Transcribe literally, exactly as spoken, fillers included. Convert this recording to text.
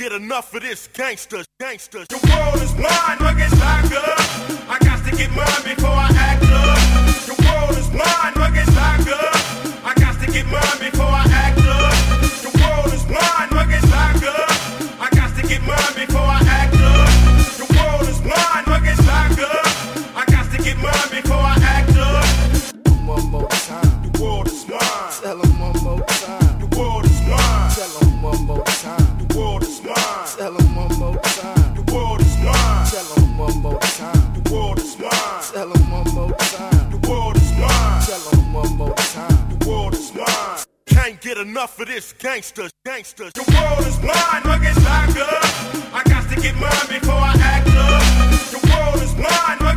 get enough of this gangsters, gangsters. The world is mine, rugged tiger. I got to get mine before I act up. The world is mine, rugged tiger. I got to get mine before I act up. The world is mine, rugged tiger. I got to get mine before I act up. The world is mine, rugged tiger. I got to get mine before I act up. One more time. The world is mine. Tell 'em one more time. The world is mine. Tell 'em one more time. The world is mine. Tell 'em one more time. The world is mine. Tell 'em one more time. The world is mine. Tell 'em one more time. The world is mine. Tell 'em one more time. The world is mine. Can't get enough of this gangsters, gangsters. The world is mine, rugged tiger. I got to get mine before I act up. The world is mine,